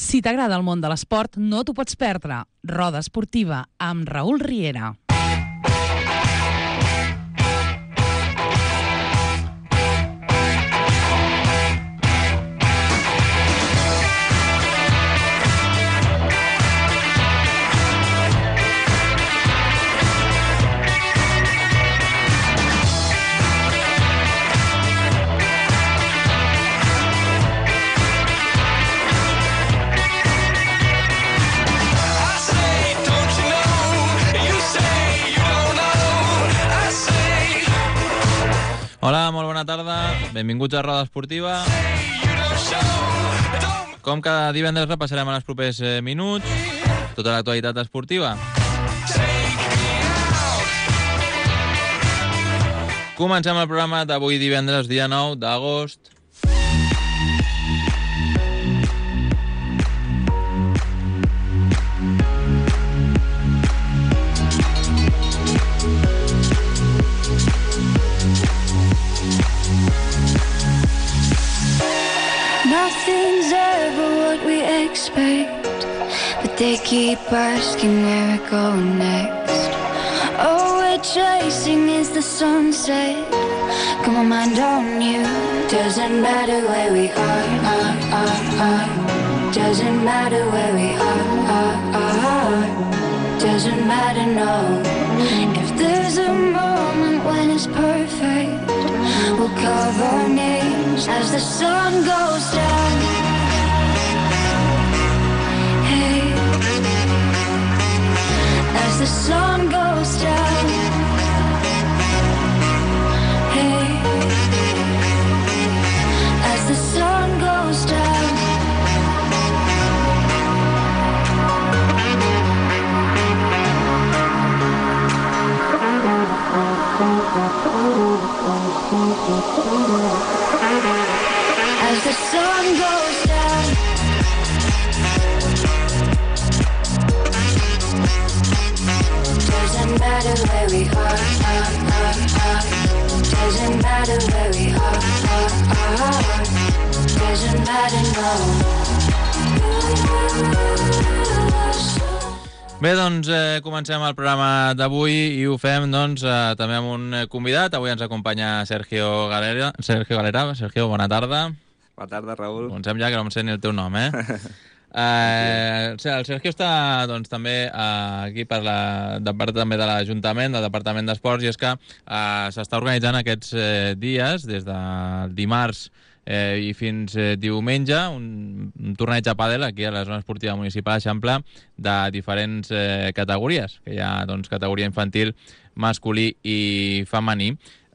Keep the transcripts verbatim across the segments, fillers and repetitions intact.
Si t'agrada el món de l'esport, no t'ho pots perdre. Roda Esportiva, amb Raül Riera. Hola, molt bona tarda. Benvinguts a Roda Esportiva. Com cada divendres repassarem en els propers eh, minuts tota l'actualitat esportiva. Comencem el programa d'avui divendres, dia nou d'agost. Nothing's ever what we expect, but they keep asking where we're going next. All we're chasing is the sunset. Got my mind on you. Doesn't matter where we are, are, are, are. Doesn't matter where we are, are, are. Doesn't matter, no. If there's a moment when it's perfect, we'll carve our names as the sun goes down. Hey, as the sun goes down. Hey, as the sun goes down. As the sun goes down. Doesn't matter where we are, are, are, are. Doesn't matter where we are, are, are. Doesn't matter, no. Bé, doncs eh, comencem el programa d'avui i ho fem doncs, eh, també amb un convidat. Avui ens acompanya Sergio Galera. Sergio Galera. Sergio, bona tarda. Bona tarda, Raül. Comencem ja, que no em sé ni el teu nom, eh? eh el Sergio està doncs, també eh, aquí per la, de part també de l'Ajuntament, del Departament d'Esports, i és que eh, s'està organitzant aquests eh, dies, des del dimarts Eh, i fins eh, diumenge, un, un torneig a pàdel aquí a la zona esportiva municipal d'Eixample de diferents eh, categories, que hi ha doncs, categoria infantil, masculí i femení.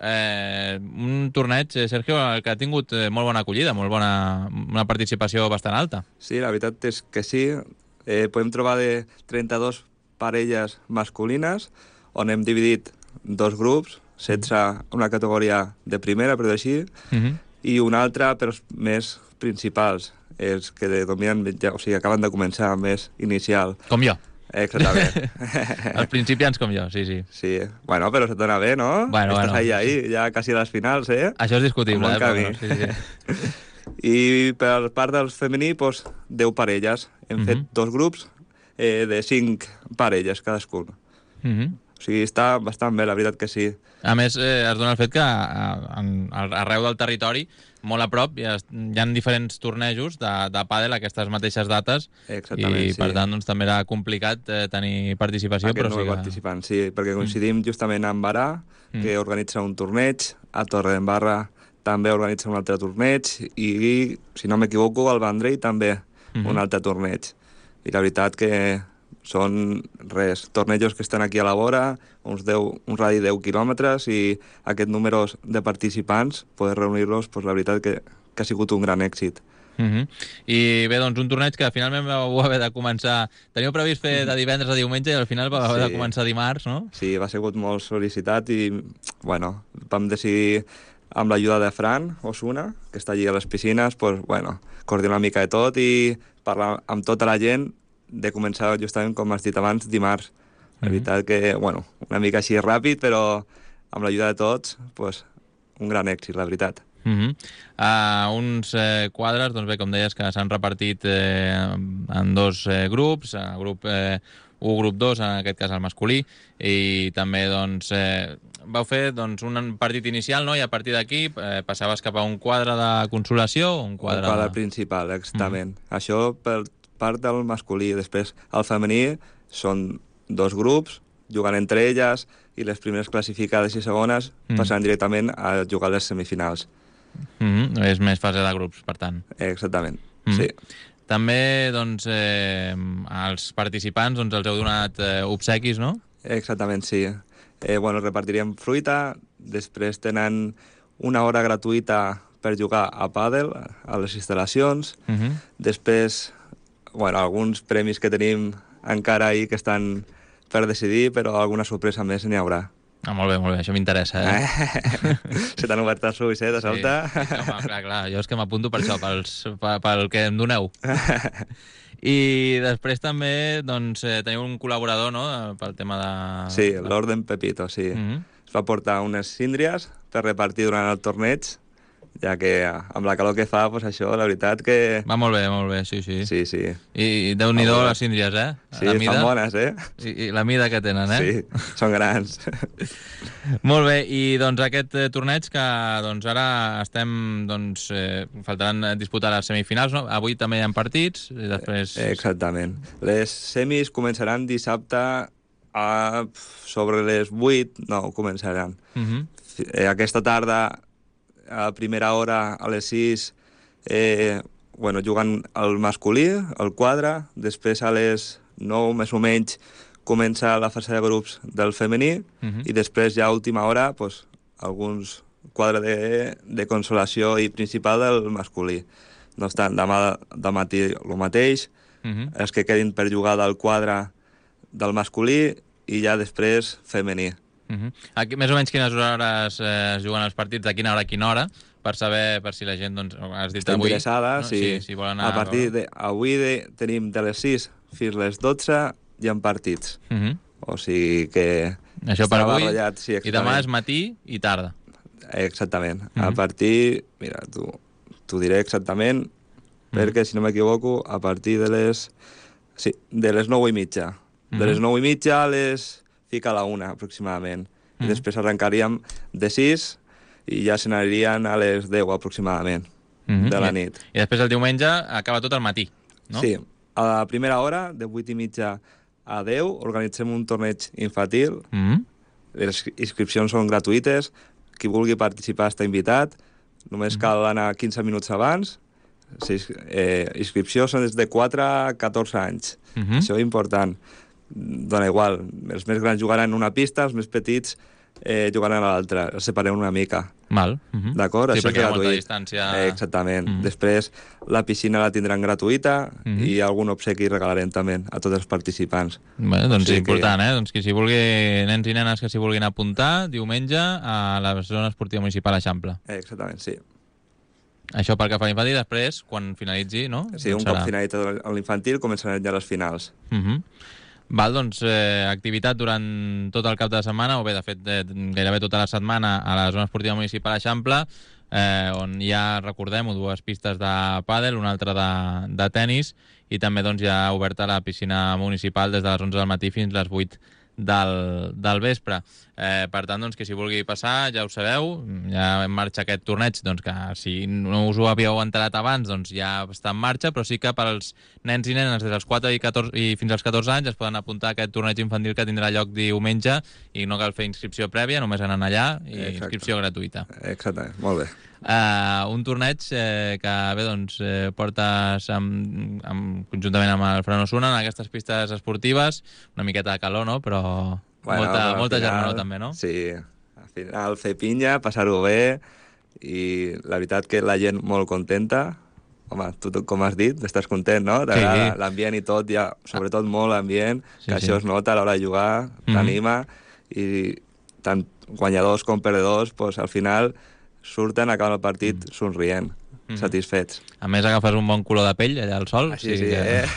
Eh, un torneig, eh, Sergio, que ha tingut eh, molt bona acollida, molt bona, una participació bastant alta. Sí, la veritat és que sí. Eh, podem trobar de trenta-dues parelles masculines, on hem dividit dos grups, setze una categoria de primera, per dir així, uh-huh. i una altra per als més principals, els que dominen, ja, o sigui, acaben de començar, més inicial. Com jo. Exactament. Els principiants com jo, sí, sí. Sí, bueno, però se't dona bé, no? Bueno, Estàs bueno. ahí, ahí, ja quasi a les finals, eh? Això és discutible, eh? Camí. Però, sí, sí. I per part del femení, doncs, deu parelles. Hem uh-huh. fet dos grups eh, de cinc parelles cadascun. Uh-huh. O sigui, està bastant bé, la veritat que sí. A més, eh, es dona el fet que a, a, arreu del territori, molt a prop, hi ha, hi ha diferents tornejos de, de pàdel a aquestes mateixes dates. Exactament, i sí. per tant doncs, també era complicat eh, tenir participació. Aquest però no sí que... participant, sí, perquè coincidim mm. justament amb Barà, mm. que organitza un torneig, a Torredembarra també organitza un altre torneig, i, si no m'equivoco, al Vendrell també mm-hmm. un altre torneig. I la veritat que són res, tornejos que estan aquí a la vora, uns deu, un radi de deu quilòmetres, i aquest número de participants, poder reunir-los, pues, la veritat que, que ha sigut un gran èxit. Uh-huh. I bé, doncs un torneig que finalment vau haver de començar... Teniu previst fer de divendres a diumenge i al final vau haver sí. de començar dimarts, no? Sí, va sigut molt sol·licitat i, bueno, vam decidir, amb l'ajuda de Fran Osuna, que està allí a les piscines, pues, bueno, coordinar una mica de tot i parlar amb tota la gent de començar justament, com has dit abans, dimarts. La veritat que, bueno, una mica així ràpid, però amb l'ajuda de tots, pues, un gran èxit, la veritat. Uh -huh. uh, uns eh, quadres, doncs bé, com deies, que s'han repartit eh, en dos eh, grups, el grup eh, u, grup dos, en aquest cas el masculí, i també doncs, eh, vau fer doncs, un partit inicial, no? I a partir d'aquí eh, passaves cap a un quadre de consolació o un quadre... Un quadre principal, exactament. Uh -huh. Això per part del masculí. Després, el femení són dos grups, jugant entre elles, i les primeres classificades i segones mm. passaran directament a jugar les semifinals. Mm -hmm. És més fase de grups, per tant. Exactament, mm -hmm. sí. També, doncs, eh, als participants doncs, els heu donat eh, obsequis, no? Exactament, sí. Eh, bueno, repartiríem fruita, després tenen una hora gratuïta per jugar a pàdel a les instal·lacions, mm -hmm. després, bueno, alguns premis que tenim encara ahí que estan per decidir, però alguna sorpresa més n'hi haurà. Ah, molt bé, molt bé, això m'interessa, eh? Se t'han obert els ulls, eh, de salta? Sí, sí, home, clar, clar, jo és que m'apunto per això, pels, pel, pel que em doneu. I després també, doncs, eh, teniu un col·laborador, no?, pel tema de... Sí, l'Orden Pepito, sí. Uh -huh. Es va portar unes síndries per repartir durant el torneig, ja que amb la calor que fa, doncs això, la veritat que... Va molt bé, molt bé, sí, sí. Sí, sí. I, i Déu-n'hi-do les síndries, eh? Sí, la mida, fan bones, eh? I, I la mida que tenen, eh? Sí, són grans. Molt bé, i doncs aquest eh, torneig que doncs ara estem, doncs, eh, faltaran disputar les semifinals, no? Avui també hi ha partits, i després... Exactament. Les semis començaran dissabte a... sobre les vuit, no, començaran. Uh -huh. Aquesta tarda, a primera hora, a les sis, eh, bueno, jugant el masculí, el quadre, després a les nou, més o menys, comença la fase de grups del femení, uh -huh. i després ja a última hora, pues, alguns quadres de, de consolació i principal del masculí. No obstant, demà de matí el mateix, uh -huh. els que quedin per jugar del quadre del masculí i ja després femení. Uh -huh. Aquí, més o menys quines hores eh, es juguen els partits, de quina hora a quina hora, per saber, per si la gent, doncs, has dit Està avui... interessada, no? sí. sí. Si vol anar a partir de... Avui de, tenim de les sis fins les dotze hi ha partits. Uh -huh. O sigui que... Això per avui, barrellat, sí, i demà és matí i tarda. Exactament. Uh -huh. A partir... Mira, t'ho diré exactament, uh -huh. perquè, si no m'equivoco, a partir de les... Sí, de les nou i mitja. Uh -huh. De les nou i mitja a les... fica a la una, aproximadament. Mm. I després arrencaríem de sis i ja se n'anirien a les deu, aproximadament, mm-hmm. de la nit. I, I després el diumenge acaba tot al matí, no? Sí. A la primera hora, de vuit i mitja a deu, organitzem un torneig infantil. Mm. Les inscripcions són gratuïtes. Qui vulgui participar està invitat. Només mm. cal anar quinze minuts abans. Sí, eh, inscripcions són des de quatre a catorze anys. Mm-hmm. Això és important. Dona igual, els més grans jugaran en una pista, els més petits eh, jugaran a l'altra, els separem una mica. Val. Uh-huh. D'acord? Sí, això perquè hi ha molta distància... Eh, exactament. Uh-huh. Després la piscina la tindran gratuïta uh-huh. i algun obsequi regalarem també a tots els participants. Bé, doncs és important, que... eh? Doncs qui s'hi vulgui, nens i nenes que s'hi vulguin apuntar, diumenge a la zona esportiva municipal Eixample. Eh, exactament, sí. Això pel que fa a l'infantil, després, quan finalitzi, no? Sí, un serà... cop finalitzat l'infantil començaran ja les finals. Uh-huh. Val, doncs, eh, activitat durant tot el cap de setmana, o bé, de fet, eh, gairebé tota la setmana a la zona esportiva municipal Eixample, eh, on hi ha, recordem-ho, dues pistes de pàdel, una altra de, de tennis, i també doncs, hi ha oberta la piscina municipal des de les onze del matí fins les vuit del, del vespre. Eh, per tant, doncs, que si vulgui passar, ja ho sabeu, ja en marxa aquest torneig, doncs que si no us ho havíeu enterat abans, doncs ja està en marxa, però sí que per als nens i nenes des dels quatre i, catorze, i fins als catorze anys es poden apuntar a aquest torneig infantil que tindrà lloc diumenge i no cal fer inscripció prèvia, només anant allà i Exacte. Inscripció gratuïta. Exactament, molt bé. Uh, un torneig eh, que bé, doncs, eh, portes amb, amb, conjuntament amb el Fran Osuna en aquestes pistes esportives, una miqueta de calor, no? Però bueno, molta, molta final, germanor també, no? Sí, al final fer pinya, passar-ho bé i la veritat que la gent molt contenta. Home, tu com has dit, estàs content, no? T'agrada sí. L'ambient i tot, ja, sobretot molt l'ambient, sí, que sí. Això es nota a l'hora de jugar, mm-hmm. t'anima i tant guanyadors com perdedors, doncs, al final surten, acaben el partit mm. somrient, mm. satisfets. A més, agafes un bon color de pell allà al sol. Així sí, sí, que... eh?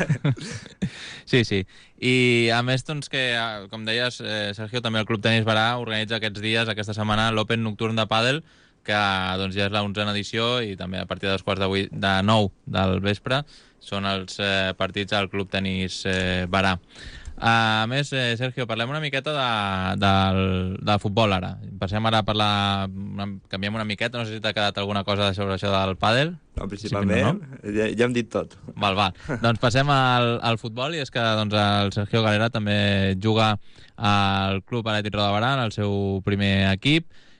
sí, sí. I a més, doncs, que, com deies, eh, Sergio, també el Club Tenis Barà organitza aquests dies, aquesta setmana, l'Open Nocturn de Pàdel, que doncs, ja és l'onzena edició i també a partir dels quarts de, vuit, de nou del vespre són els eh, partits al Club Tenis eh, Barà. A més, eh, Sergio, parlem una miqueta de, del, del futbol ara. Passem ara a parlar, una, canviem una miqueta, no sé si t'ha quedat alguna cosa sobre això del pàdel. No, principalment, no? Ja, ja hem dit tot. Val, val. Doncs passem al, al futbol i és que doncs, el Sergio Galera també juga al Club Atlètic Roda de Barà, en el seu primer equip,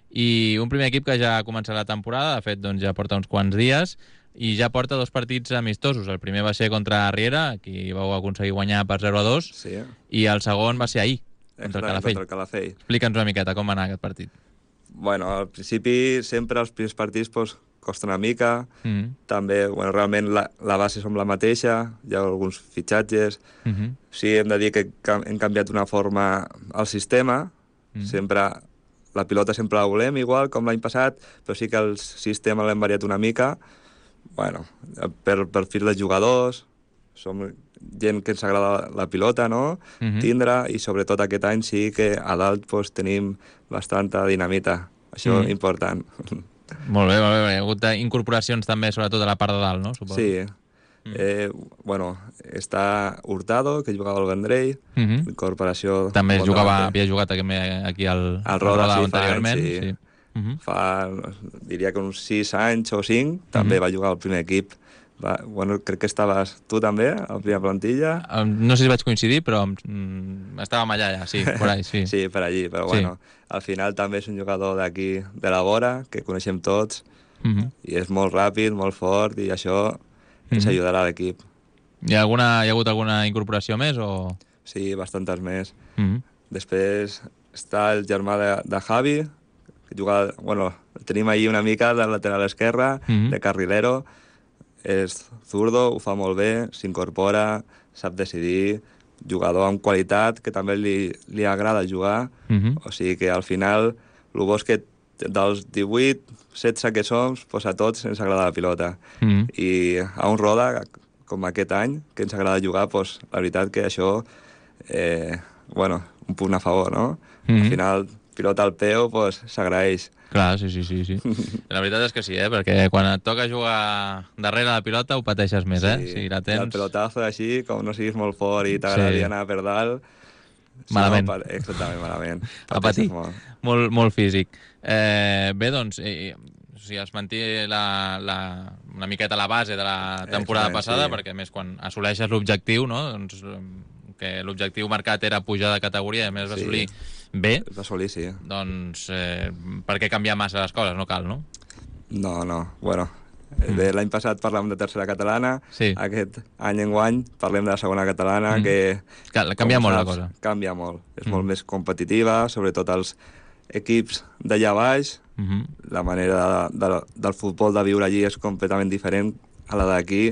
i un primer equip que ja ha començat la temporada, de fet doncs, ja porta uns quants dies, i ja porta dos partits amistosos. El primer va ser contra Riera, qui vau aconseguir guanyar per zero a dos, sí. I el segon va ser ahir, contra el Calafell. Contra el Calafell. Explica'ns una miqueta com va anar aquest partit. Bueno, al principi sempre els primers partits pues, costa una mica, mm-hmm. també, bueno, realment la, la base som la mateixa, hi ha alguns fitxatges, mm-hmm. sí, hem de dir que hem canviat una forma al sistema, mm-hmm. sempre, la pilota sempre la volem igual com l'any passat, però sí que el sistema l'hem variat una mica. Bueno, per perfil de jugadors, som gent que ens agrada la pilota, no? Mm-hmm. Tindre, i sobretot aquest any sí que a dalt pues, tenim bastanta dinamita. Això és mm. important. Molt bé, molt bé. Hi ha hagut incorporacions també, sobretot a la part de dalt, no? Suposo. Sí. Mm. Eh, bueno, està Hurtado, que jugava al Vendrell, mm-hmm. incorporació... També jugava, havia jugat aquí al, al Roda, Roda sí, anteriorment. Sí. Sí. Uh-huh. Fa, diria que uns sis anys o cinc, també uh-huh. va jugar al primer equip. Va, bueno, crec que estaves tu també, a la primera plantilla. Um, no sé si vaig coincidir, però um, estàvem allà, ja, sí, por ahí, sí. Sí, per allí, però sí. Bueno, al final també és un jugador d'aquí, de la vora, que coneixem tots, uh-huh. i és molt ràpid, molt fort, i això uh-huh. ens ajudarà a l'equip. Hi ha, alguna, hi ha hagut alguna incorporació més? O... Sí, bastantes més. Uh-huh. Després està el germà de, de Javi, que juga, bueno, el tenim ahir una mica del lateral esquerre, mm-hmm. de carrilero, és zurdo, ho fa molt bé, s'incorpora, sap decidir, jugador amb qualitat, que també li, li agrada jugar, mm-hmm. o sigui que al final, el bo és que dels divuit, setze que som, pues a tots ens agrada la pilota. Mm-hmm. I a un Roda, com aquest any, que ens agrada jugar, pues, la veritat que això, eh, bueno, un punt a favor, no? Mm-hmm. Al final, pilota al peu, pues, s'agraeix. Clar, sí, sí, sí, sí. La veritat és que sí, eh? Perquè quan et toca jugar darrere la pilota ho pateixes més, sí. eh? Si la tens... I el pelotazo així, com no siguis molt fort i t'agradaria sí. anar per dalt... Malament. No, exactament, malament. A patir. Molt, molt, molt físic. Eh, bé, doncs, eh, o sigui, es manté la, la, una miqueta la base de la temporada Exactament, passada, sí. perquè a més quan assoleixes l'objectiu, no? Doncs, que l'objectiu marcat era pujar de categoria, a més va assolir sí. bé, va assolir, sí. doncs eh, per què canviar massa les coses? No cal, no? No, no, bueno, mm. bé, l'any passat parlàvem de tercera catalana, sí. aquest any en guany parlem de la segona catalana, mm. que... Cal, canvia molt saps, la cosa. Canvia molt, és mm. molt més competitiva, sobretot els equips d'allà baix, mm-hmm. la manera de, de, del futbol de viure allí és completament diferent a la d'aquí.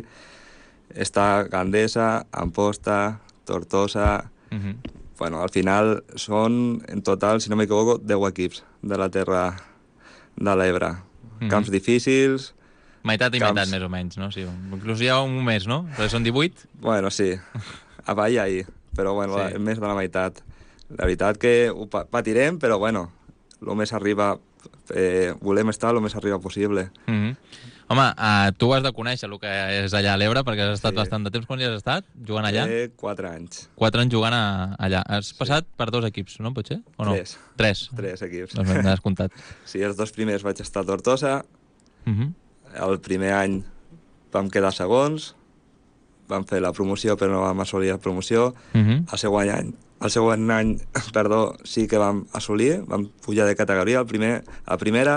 Està Gandesa, Amposta, Tortosa... Mm-hmm. Bueno, al final són, en total, si no m'equivoco, deu equips de la terra de l'Ebre. Mm-hmm. Camps difícils... Meitat i camps... meitat, més o menys, no? Sí, inclús hi ha un més, no? Perquè són divuit? Bueno, sí. A Vall ahir, però bueno, sí. la, més de la meitat. La veritat que ho patirem, però bueno, el més arriba... Eh, volem estar el més arriba possible. Mm-hmm. Home, uh, tu has de conèixer el que és allà a l'Ebre, perquè has estat sí. bastant de temps. Quan hi has estat jugant allà? Eh, quatre anys. Quatre anys jugant a, allà. Has passat sí. per dos equips, no? Pot ser? O no? Tres. Tres. Tres equips. Doncs m'has comptat. Sí, els dos primers vaig estar a Tortosa. Mm-hmm. El primer any vam quedar segons, vam fer la promoció però no vam assolir la promoció. Mm-hmm. El següent any, el següent any perdó, sí que vam assolir, vam pujar de categoria, el primer, a primera.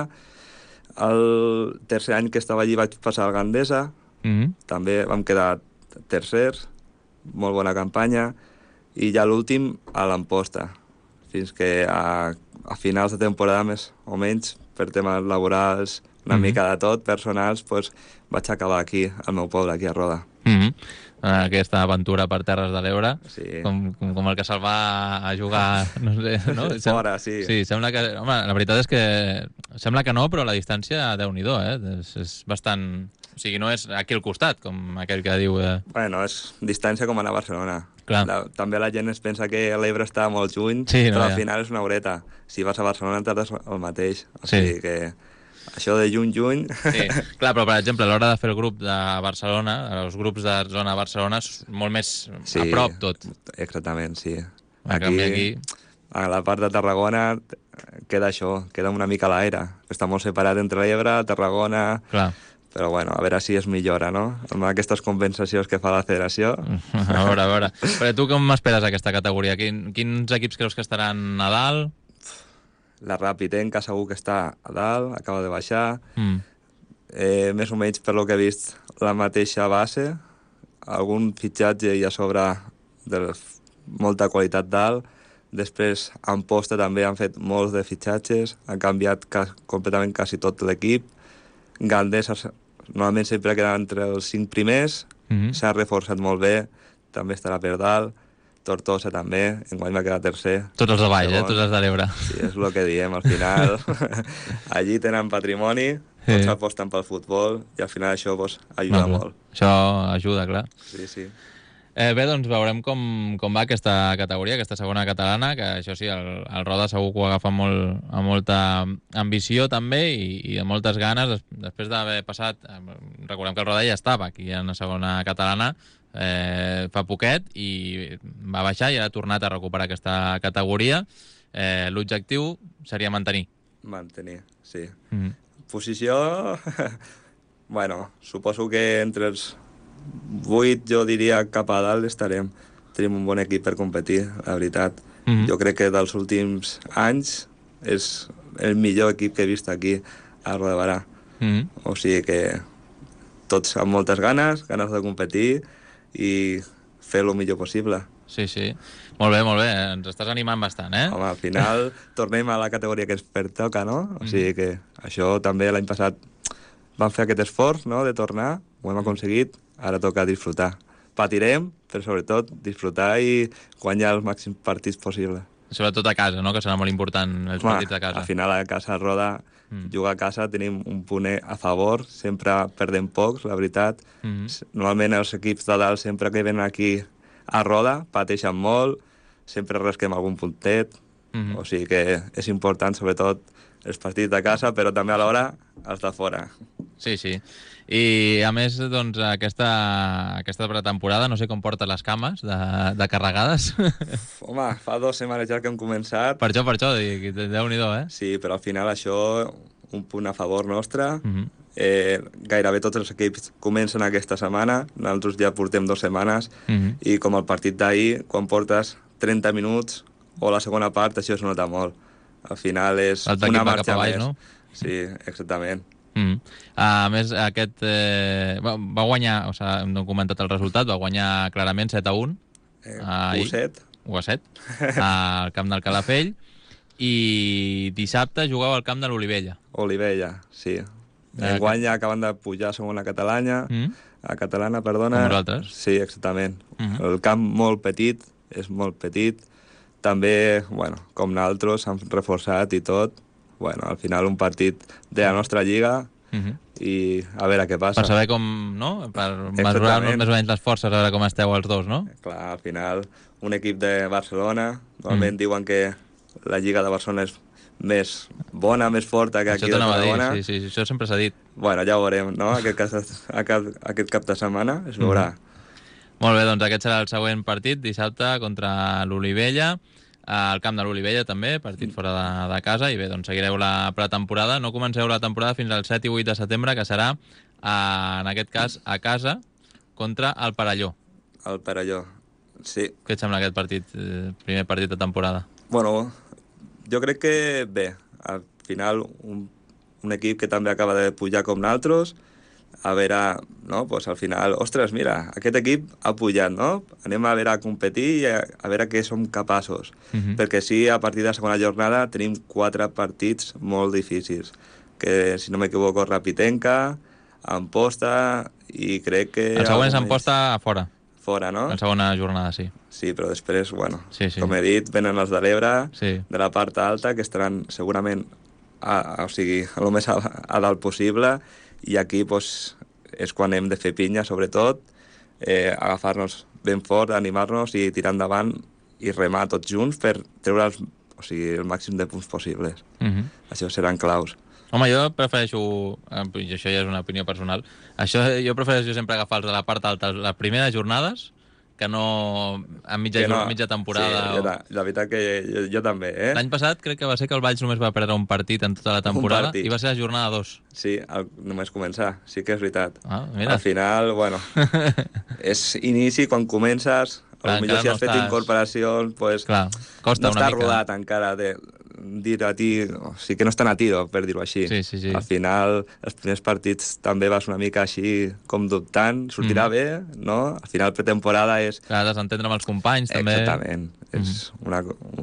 El tercer any que estava allí vaig passar al Gandesa, mm-hmm. també vam quedar tercers, molt bona campanya, i ja l'últim a l'Amposta, fins que a, a finals de temporada més o menys, per temes laborals, una mm-hmm. mica de tot, personals, doncs vaig acabar aquí, al meu poble, aquí a Roda. Mm-hmm. Aquesta aventura per terres de l'Ebre, sí. com, com, com el que se'l va a jugar, no sé, no? Fora, sí. Sí, sembla que... Home, la veritat és que sembla que no, però la distància, Déu-n'hi-do, eh? És, és bastant... O sigui, no és aquí al costat, com aquell que diu... Eh... Bueno, és distància com anar a Barcelona. Clar. La, també la gent es pensa que l'Ebre està molt lluny, sí, no, però al ja. final és una horeta. Si vas a Barcelona tardes el mateix. O sí. sigui que... Això de lluny-lluny... Sí, clar, però per exemple, a l'hora de fer el grup de Barcelona, els grups de zona de Barcelona, és molt més Sí, a prop tot. Exactament, sí. En canvi, aquí... A la part de Tarragona queda això, queda una mica a l'aire. Està molt separat entre l'Ebre, Tarragona... Clar. Però bueno, a veure si es millora, no? Amb aquestes compensacions que fa la federació. A veure, a veure. Però tu com esperes aquesta categoria? Quin, quins equips creus que estaran a dalt? La Rapitenca segur que està a dalt, acaba de baixar. Mm. Eh, més o menys, per lo que he vist, la mateixa base. Algun fitxatge i a sobre de molta qualitat dalt. Després, en posta també han fet molts de fitxatges. Han canviat ca completament quasi tot l'equip. Gandesa normalment sempre queda entre els cinc primers. Mm-hmm. S'ha reforçat molt bé. També estarà per dalt. Tortosa també, enguany va quedar tercer. Tots els de baix, Segon. eh? Tots els de l'Ebre. Sí, és el que diem, al final. Allí tenen patrimoni, tots Sí. aposten pel futbol, i al final això pues, ajuda No, molt. Això ajuda, clar. Sí, sí. Eh, bé, doncs veurem com, com va aquesta categoria, aquesta segona catalana, que això sí, el, el Roda segur que ho agafa molt, amb molta ambició també i, i amb moltes ganes, des, després d'haver passat, eh, recordem que el Roda ja estava aquí en la segona catalana eh, fa poquet i va baixar i ha tornat a recuperar aquesta categoria. Eh, L'objectiu seria mantenir. Mantenir, sí. Mm-hmm. Posició... bueno, suposo que entre els vuit, jo diria, cap a dalt estarem. Tenim un bon equip per competir, la veritat. Mm-hmm. Jo crec que dels últims anys és el millor equip que he vist aquí a Roda de Barà. Mm-hmm. O sigui que tots amb moltes ganes, ganes de competir i fer el millor possible. Sí, sí. Molt bé, molt bé. Ens estàs animant bastant, eh? Home, al final tornem a la categoria que ens pertoca, no? O sigui que això també l'any passat vam fer aquest esforç, no?, de tornar, ho hem aconseguit, ara toca disfrutar. Patirem, però sobretot disfrutar i guanyar els màxims partits possibles. Sobretot a casa, no?, que serà molt important els Home, partits a casa. al final a casa Roda, mm. jugar a casa tenim un punt a favor, sempre perdem pocs, la veritat. Mm-hmm. Normalment els equips de dalt sempre que venen aquí a Roda pateixen molt, sempre rasquem algun puntet, Mm-hmm. o sigui que és important sobretot els partits de casa, però també alhora els de fora. Sí, sí. I a més, doncs, aquesta, aquesta pretemporada, no sé com porta les cames de, de carregades. Home, fa dues setmanes ja que hem començat. Per això, per això, dic, Déu-n'hi-do, eh? Sí, però al final això, un punt a favor nostre. Mm-hmm. Eh, gairebé tots els equips comencen aquesta setmana, nosaltres ja portem dues setmanes, Mm-hmm. i com el partit d'ahir, quan portes trenta minuts o la segona part, això es nota molt. Al final és L'altre una equip va marxa cap avall, més. no? Sí, exactament. Mm. A més, aquest eh, va, va guanyar, o sigui, no he comentat el resultat, va guanyar clarament set a un. Eh, Ahir. u set. u a set, al camp del Calafell, i dissabte jugava al camp de l'Olivella. Olivella, sí. Eh, Enguany ja acaben de pujar a segona catalana, Mm? a catalana, perdona. Com vosaltres. Sí, exactament. Mhm. El camp molt petit, és molt petit. També, bueno, com nosaltres, s'han reforçat i tot. Bueno, al final un partit de la nostra lliga Mm-hmm. i a veure què passa. Per saber com, no? Per mesurar Exactament. més o menys les forces, a veure com esteu els dos, no? Clar, al final, un equip de Barcelona, normalment mm. diuen que la lliga de Barcelona és més bona, més forta que Això aquí de t'anava a dir, Tarragona. sí, sí, això sempre s'ha dit. Bueno, ja ho veurem, no? Aquest, cas, aquest, aquest cap de setmana es veurà. Mm. Molt bé, doncs aquest serà el següent partit, dissabte contra l'Olivella, al camp de l'Olivella també, partit fora de, de casa, i bé, doncs seguireu la pretemporada. No comenceu la temporada fins al set i vuit de setembre, que serà, eh, en aquest cas, a casa, contra el Perelló. El Perelló, sí. Què et sembla aquest partit, eh, primer partit de temporada? Bueno, jo crec que bé, al final un, un equip que també acaba de pujar com nosaltres, a veure, no, pues al final, ostres, mira, aquest equip ha pujat, no? Anem a veure a competir i a, a veure què som capaços. Mhm. Perquè sí, a partir de la segona jornada tenim quatre partits molt difícils, que si no m'equivoco, Rapitenca, Amposta, i crec que... El següent és algun Amposta a fora, més fora, no? la segona jornada, sí. Sí, però després, bueno, Sí, sí. com he dit, venen els de l'Ebre, Sí. de la part alta, que estaran segurament a, a, o sigui, a lo més a, a dalt possible, i aquí pues, és quan hem de fer pinya, sobretot, eh, agafar-nos ben fort, animar-nos i tirar endavant i remar tots junts per treure els, o sigui, el màxim de punts possibles. Mhm. Això seran claus. Home, jo prefereixo, i això ja és una opinió personal, això jo prefereixo sempre agafar els de la part alta, les primeres jornades, que no a mitja, Que no. mitja temporada. Sí, o... jo, la, la veritat que jo, jo també, eh? L'any passat crec que va ser que el Valls només va perdre un partit en tota la temporada partit. i va ser la jornada dos. Sí, el, només començar, sí que és veritat. Ah, mira. Al final, bueno, és inici quan comences, Clar, potser si encara has no fet estàs- incorporacions, pues, Clar, costa no una està mica. rodat encara de dir a ti, o sigui que no està natido, per dir-ho així. Sí, sí, sí. Al final, els primers partits també vas una mica així com dubtant, sortirà Mm. bé, no? Al final, pretemporada és... Clar, has d'entendre amb els companys, també. Exactament. És una...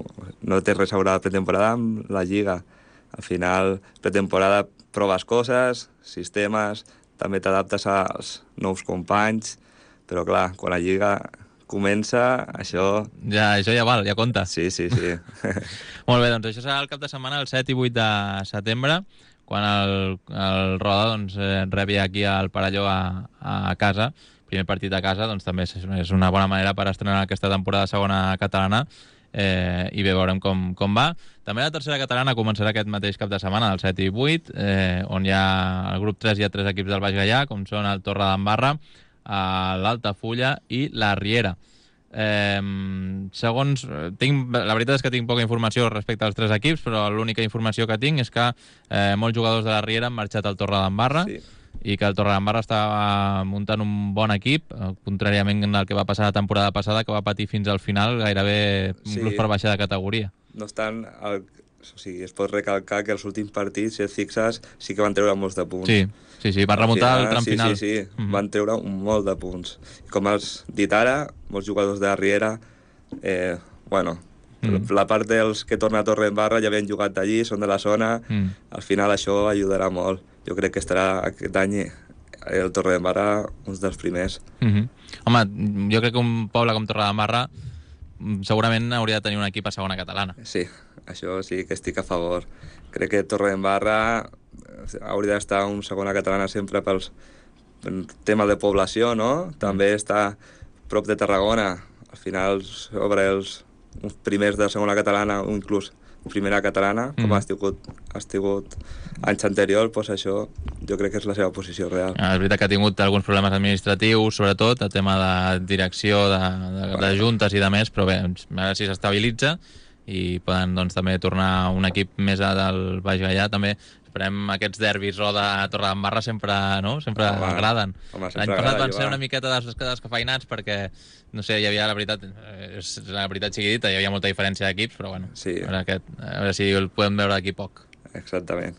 No té res a veure la pretemporada amb la Lliga. Al final, pretemporada, proves coses, sistemes, també t'adaptes als nous companys, però clar, quan la Lliga comença, això... Ja, això ja val, ja compta. Sí, sí, sí. Molt bé, doncs això serà el cap de setmana, el set i vuit de setembre, quan el, el Roda doncs, eh, rebi aquí al Parelló a, a casa, primer partit a casa, doncs també és, és una bona manera per estrenar aquesta temporada segona catalana, eh, i bé, veurem com, com va. També la tercera catalana començarà aquest mateix cap de setmana, el set i vuit, eh, on hi ha el grup tres, hi ha tres equips del Baix Gaià, com són el Torre d'Embarra, l'Altafulla i la Riera. Eh, segons... Tinc, la veritat és que tinc poca informació respecte als tres equips, però l'única informació que tinc és que eh, molts jugadors de la Riera han marxat al Torre d'Embarra, Sí. i que el Torre d'Embarra estava muntant un bon equip, eh, contràriament al que va passar la temporada passada, que va patir fins al final gairebé Sí. inclús per baixar de categoria. No estan... Al... O sigui, es pot recalcar que els últims partits, si et fixes, sí que van treure molts de punts. Sí, sí, sí, van remuntar Al el tram sí, final. Sí, sí, Mhm. van treure un molt de punts. I com has dit ara, molts jugadors de la Riera, eh, bueno, Mhm. la part dels que torna a Torredembarra ja havien jugat d'allí, són de la zona, Mm. al final això ajudarà molt. Jo crec que estarà aquest any el Torredembarra uns dels primers. Mhm. Home, jo crec que un poble com Torredembarra mm, segurament hauria de tenir un equip a segona catalana. Sí, això sí que estic a favor. Crec que Torredembarra hauria d'estar un segona catalana sempre pels pel tema de població, no? També està prop de Tarragona. Al final, sobre els uns primers de segona catalana o inclús primera catalana, com Mhm. has tingut, has tingut anys anteriors, doncs això jo crec que és la seva posició real. Ah, és veritat que ha tingut alguns problemes administratius, sobretot, el tema de direcció, de, de, de juntes i de més, però bé, a veure si s'estabilitza i poden doncs, també tornar un equip més a del Baix Gaià. També esperem aquests derbis Roda Torredembarra sempre, no? sempre Home, agraden. home, sempre L'any passat agrada van ser jugar. una miqueta des, descafeinats perquè, no sé, hi havia la veritat, eh, és la veritat sigui dita, hi havia molta diferència d'equips, però bueno, Sí. a, veure aquest, a veure si el podem veure d'aquí poc. Exactament.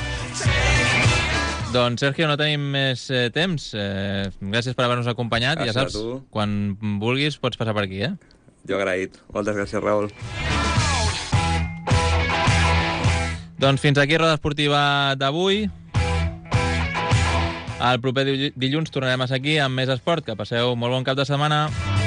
Doncs, Sergio, no tenim més eh, temps. Eh, gràcies per haver-nos acompanyat. Gràcies ja saps, a tu. quan vulguis pots passar per aquí, eh? Jo agraït. Moltes gràcies, Raül. Doncs fins aquí Roda Esportiva d'avui. El proper dilluns tornarem a ser aquí amb més esport. Que passeu molt bon cap de setmana.